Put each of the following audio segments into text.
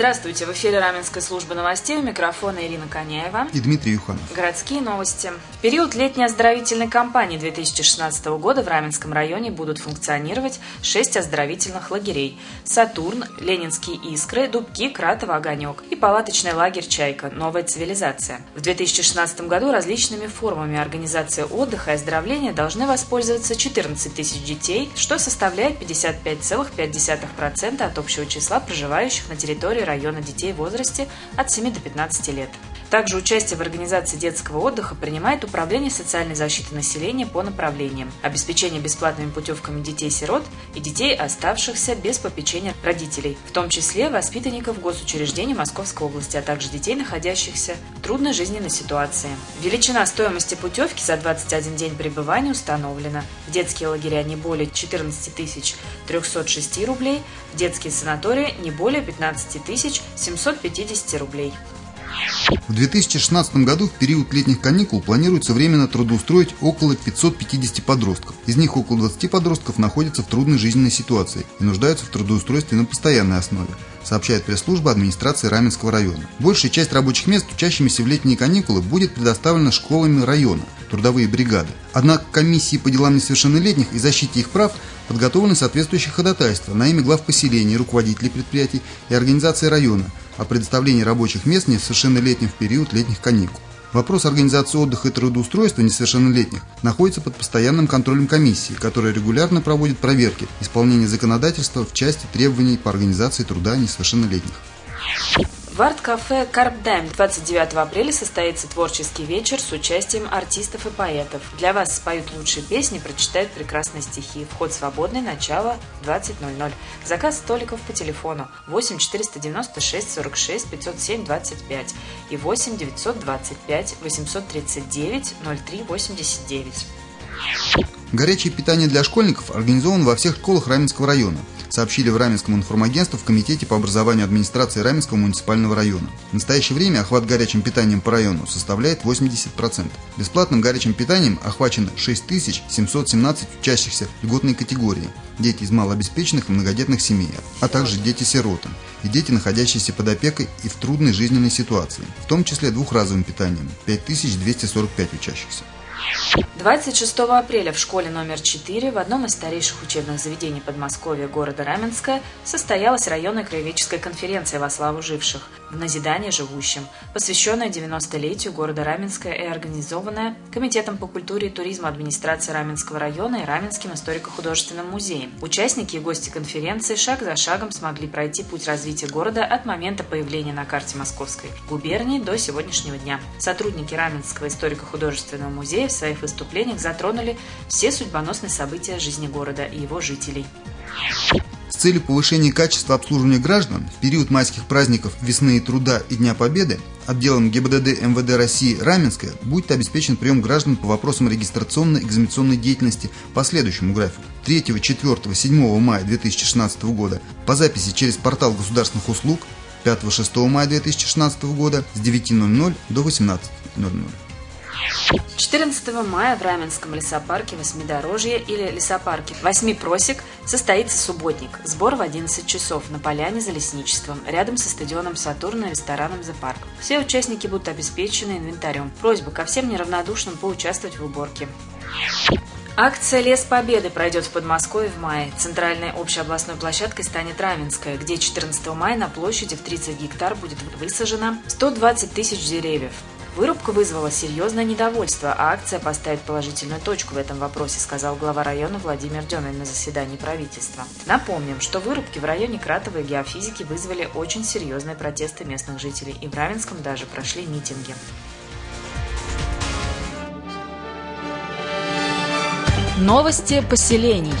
Здравствуйте, в эфире Раменской службы новостей, у микрофона Ирина Коняева и Дмитрий Юханов. Городские новости. В период летней оздоровительной кампании 2016 года в Раменском районе будут функционировать 6 оздоровительных лагерей: Сатурн, Ленинские Искры, Дубки, Кратово, Огонек и палаточный лагерь «Чайка. Новая цивилизация». В 2016 году различными формами организации отдыха и оздоровления должны воспользоваться 14 тысяч детей, что составляет 55,5% от общего числа проживающих на территории района детей в возрасте от 7 до 15 лет. Также участие в организации детского отдыха принимает Управление социальной защиты населения по направлениям: обеспечение бесплатными путевками детей-сирот и детей, оставшихся без попечения родителей, в том числе воспитанников госучреждений Московской области, а также детей, находящихся в трудной жизненной ситуации. Величина стоимости путевки за 21 день пребывания установлена: в детские лагеря не более 14 306 рублей, в детские санатории не более 15 750 рублей. В 2016 году в период летних каникул планируется временно трудоустроить около 550 подростков. Из них около 20 подростков находятся в трудной жизненной ситуации и нуждаются в трудоустройстве на постоянной основе, сообщает пресс-служба администрации Раменского района. Большая часть рабочих мест, учащимися в летние каникулы, будет предоставлена школами района, трудовые бригады. Однако комиссии по делам несовершеннолетних и защите их прав подготовлены соответствующие ходатайства на имя глав поселений, руководителей предприятий и организаций района о предоставлении рабочих мест несовершеннолетним в период летних каникул. Вопрос организации отдыха и трудоустройства несовершеннолетних находится под постоянным контролем комиссии, которая регулярно проводит проверки исполнения законодательства в части требований по организации труда несовершеннолетних. В арт-кафе «Карпдайм» 29 апреля состоится творческий вечер с участием артистов и поэтов. Для вас споют лучшие песни, прочитают прекрасные стихи. Вход свободный, начало 20:00. Заказ столиков по телефону 8 496 46 507 25 и 8 925 839 03 89. Горячее питание для школьников организовано во всех школах Раменского района, сообщили в Раменском информагентстве в Комитете по образованию администрации Раменского муниципального района. В настоящее время охват горячим питанием по району составляет 80%. Бесплатным горячим питанием охвачено 6717 учащихся льготной категории: дети из малообеспеченных и многодетных семей, а также дети-сироты и дети, находящиеся под опекой и в трудной жизненной ситуации, в том числе двухразовым питанием – 5245 учащихся. 26 апреля в школе номер 4 в одном из старейших учебных заведений Подмосковья города Раменское состоялась районная краеведческая конференция во славу живших в назидание живущим, посвященная 90-летию города Раменское и организованная Комитетом по культуре и туризму администрации Раменского района и Раменским историко-художественным музеем. Участники и гости конференции шаг за шагом смогли пройти путь развития города от момента появления на карте Московской губернии до сегодняшнего дня. Сотрудники Раменского историко-художественного музея в своих выступлениях затронули все судьбоносные события жизни города и его жителей. С целью повышения качества обслуживания граждан в период майских праздников «Весны и труда» и Дня Победы отделом ГИБДД МВД России Раменское будет обеспечен прием граждан по вопросам регистрационно-экзаменационной деятельности по следующему графику: 3, 4, 7 мая 2016 года по записи через портал государственных услуг, 5-6 мая 2016 года с 9:00 до 18:00. 14 мая в Раменском лесопарке Восьмидорожье или лесопарке Восьми Просек состоится субботник. Сбор в 11 часов на поляне за лесничеством, рядом со стадионом Сатурна и рестораном «The Park». Все участники будут обеспечены инвентарем. Просьба ко всем неравнодушным поучаствовать в уборке. Акция «Лес Победы» пройдет в Подмосковье в мае. Центральной общеобластной площадкой станет Раменская, где 14 мая на площади в 30 гектар будет высажено 120 тысяч деревьев. Вырубка вызвала серьезное недовольство, а акция поставит положительную точку в этом вопросе, сказал глава района Владимир Демин на заседании правительства. Напомним, что вырубки в районе Кратова и Геофизики вызвали очень серьезные протесты местных жителей, и в Раменском даже прошли митинги. Новости поселений.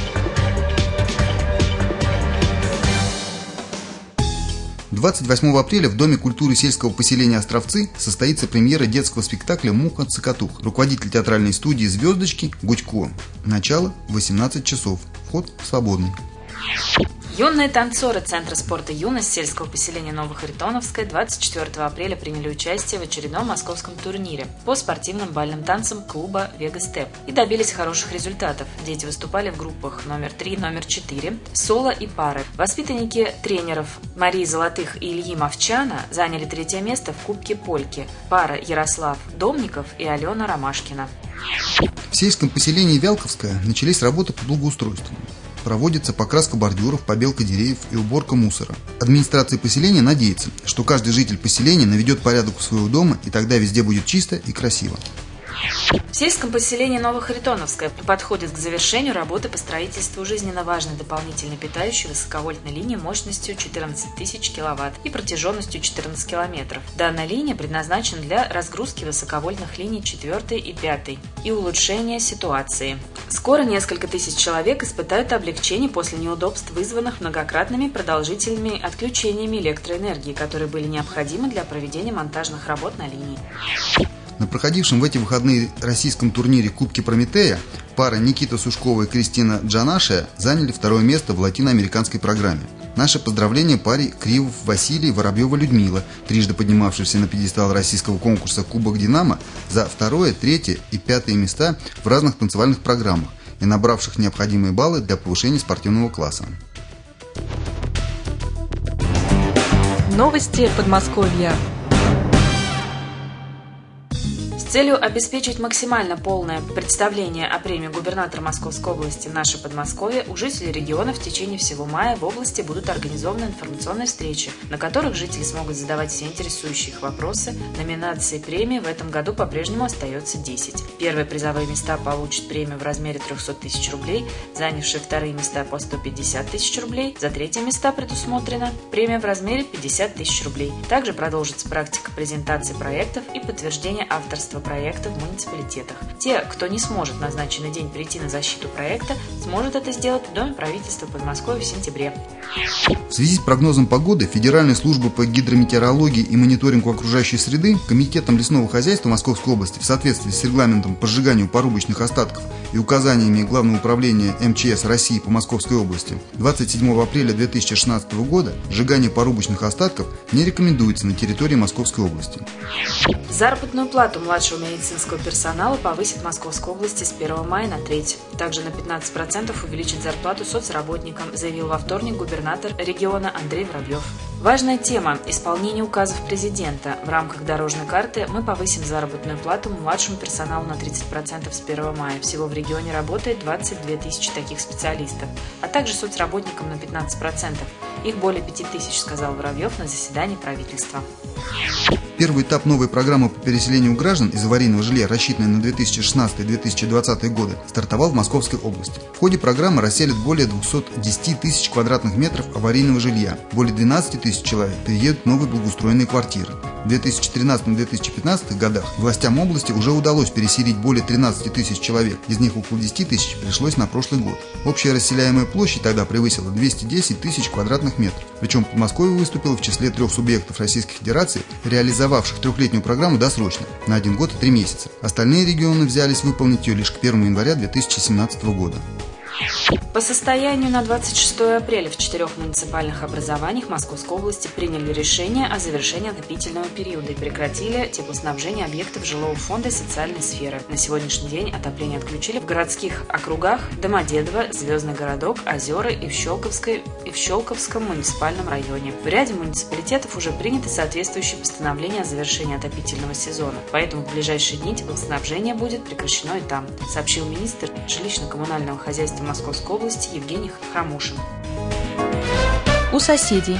– 28 апреля в Доме культуры сельского поселения Островцы состоится премьера детского спектакля «Муха-цокотух». Руководитель театральной студии «Звездочки» Гудько. Начало в 18 часов. Вход свободный. Юные танцоры Центра спорта «Юность» сельского поселения Новохаритоновское 24 апреля приняли участие в очередном московском турнире по спортивным бальным танцам клуба «Вега Степ» и добились хороших результатов. Дети выступали в группах номер 3, номер 4, соло и пары. Воспитанники тренеров Марии Золотых и Ильи Мовчана заняли 3 место в Кубке Польки. Пара Ярослав Домников и Алена Ромашкина. В сельском поселении Вялковское начались работы по благоустройству. Проводится покраска бордюров, побелка деревьев и уборка мусора. Администрация поселения надеется, что каждый житель поселения наведет порядок у своего дома, и тогда везде будет чисто и красиво. В сельском поселении Новохаритоновское подходит к завершению работы по строительству жизненно важной дополнительной питающей высоковольтной линии мощностью 14 тысяч киловатт и протяженностью 14 километров. Данная линия предназначена для разгрузки высоковольтных линий 4 и 5 и улучшения ситуации. Скоро несколько тысяч человек испытают облегчение после неудобств, вызванных многократными продолжительными отключениями электроэнергии, которые были необходимы для проведения монтажных работ на линии. На проходившем в эти выходные российском турнире Кубке Прометея пара Никита Сушкова и Кристина Джанашия заняли 2 место в латиноамериканской программе. Наше поздравление паре Кривов Василий, Воробьева Людмила, трижды поднимавшихся на пьедестал российского конкурса «Кубок Динамо» за 2, 3 и 5 места в разных танцевальных программах и набравших необходимые баллы для повышения спортивного класса. Новости Подмосковья. С целью обеспечить максимально полное представление о премии губернатора Московской области «Наше Подмосковье» у жителей региона в течение всего мая в области будут организованы информационные встречи, на которых жители смогут задавать все интересующие их вопросы. Номинации премии в этом году по-прежнему остается 10. Первые призовые места получат премию в размере 300 тысяч рублей, занявшие 2-е места по 150 тысяч рублей, за 3-е места предусмотрена премия в размере 50 тысяч рублей. Также продолжится практика презентации проектов и подтверждения авторства проекта в муниципалитетах. Те, кто не сможет в назначенный день прийти на защиту проекта, сможет это сделать в Доме правительства Подмосковья в сентябре. В связи с прогнозом погоды Федеральная служба по гидрометеорологии и мониторингу окружающей среды Комитетом лесного хозяйства Московской области в соответствии с регламентом по сжиганию порубочных остатков и указаниями Главного управления МЧС России по Московской области 27 апреля 2016 года сжигание порубочных остатков не рекомендуется на территории Московской области. Заработную плату младшего медицинского персонала повысит в Московской области с 1 мая на 3. Также на 15% увеличит зарплату соцработникам, заявил во вторник губернатор региона Андрей Воробьев. Важная тема – исполнение указов президента. В рамках дорожной карты мы повысим заработную плату младшему персоналу на 30% с 1 мая. Всего в регионе работает 22 тысячи таких специалистов, а также соцработникам на 15%. Их более 5 тысяч, сказал Воробьев на заседании правительства. Первый этап новой программы по переселению граждан из аварийного жилья, рассчитанной на 2016-2020 годы, стартовал в Московской области. В ходе программы расселят более 210 тысяч квадратных метров аварийного жилья. Более 12 тысяч человек переедут в новые благоустроенные квартиры. В 2013-2015 годах властям области уже удалось переселить более 13 тысяч человек, из них около 10 тысяч пришлось на прошлый год. Общая расселяемая площадь тогда превысила 210 тысяч квадратных метров. Причем Подмосковье выступило в числе 3 субъектов Российской Федерации, реализовавших трехлетнюю программу досрочно, на 1 год и 3 месяца. Остальные регионы взялись выполнить ее лишь к 1 января 2017 года. По состоянию на 26 апреля в 4 муниципальных образованиях Московской области приняли решение о завершении отопительного периода и прекратили теплоснабжение объектов жилого фонда и социальной сферы. На сегодняшний день отопление отключили в городских округах Домодедово, Звездный городок, Озера и в Щелковском муниципальном районе. В ряде муниципалитетов уже приняты соответствующие постановления о завершении отопительного сезона, поэтому в ближайшие дни теплоснабжение будет прекращено и там, сообщил министр жилищно-коммунального хозяйства Московской области Евгений Храмушин. У соседей.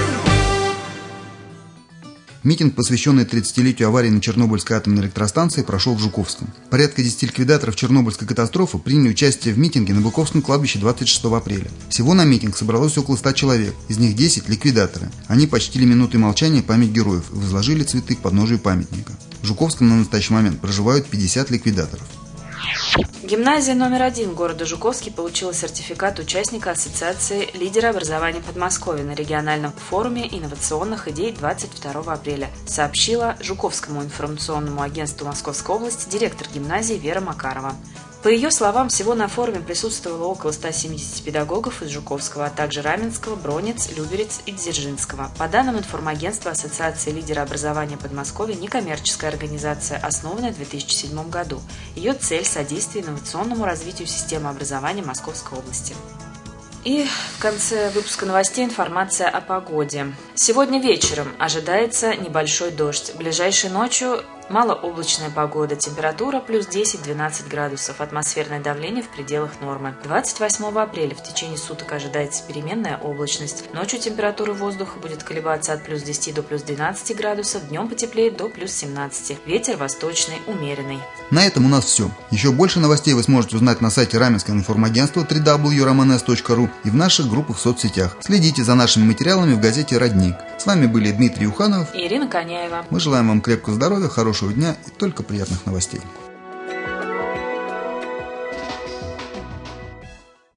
Митинг, посвященный 30-летию аварии на Чернобыльской атомной электростанции, прошел в Жуковском. Порядка 10 ликвидаторов Чернобыльской катастрофы приняли участие в митинге на Быковском кладбище 26 апреля. Всего на митинг собралось около 100 человек, из них 10 – ликвидаторы. Они почтили минутой молчания память героев и возложили цветы к подножию памятника. В Жуковском на настоящий момент проживают 50 ликвидаторов. Гимназия номер 1 города Жуковский получила сертификат участника Ассоциации лидера образования Подмосковья на региональном форуме инновационных идей 22 апреля, сообщила Жуковскому информационному агентству Московской области директор гимназии Вера Макарова. По ее словам, всего на форуме присутствовало около 170 педагогов из Жуковского, а также Раменского, Бронниц, Люберец и Дзержинского. По данным информагентства Ассоциации лидера образования Подмосковья, некоммерческая организация, основанная в 2007 году. Ее цель – содействие инновационному развитию системы образования Московской области. И в конце выпуска новостей информация о погоде. Сегодня вечером ожидается небольшой дождь. Ближайшей ночью малооблачная погода. Температура плюс 10-12 градусов. Атмосферное давление в пределах нормы. 28 апреля в течение суток ожидается переменная облачность. Ночью температура воздуха будет колебаться от плюс 10 до плюс 12 градусов. Днем потеплеет до плюс 17. Ветер восточный, умеренный. На этом у нас все. Еще больше новостей вы сможете узнать на сайте Раменского информагентства www.romanes.ru и в наших группах в соцсетях. Следите за нашими материалами в газете «Родник». С вами были Дмитрий Юханов и Ирина Коняева. Мы желаем вам крепкого здоровья, хорошего дня и только приятных новостей.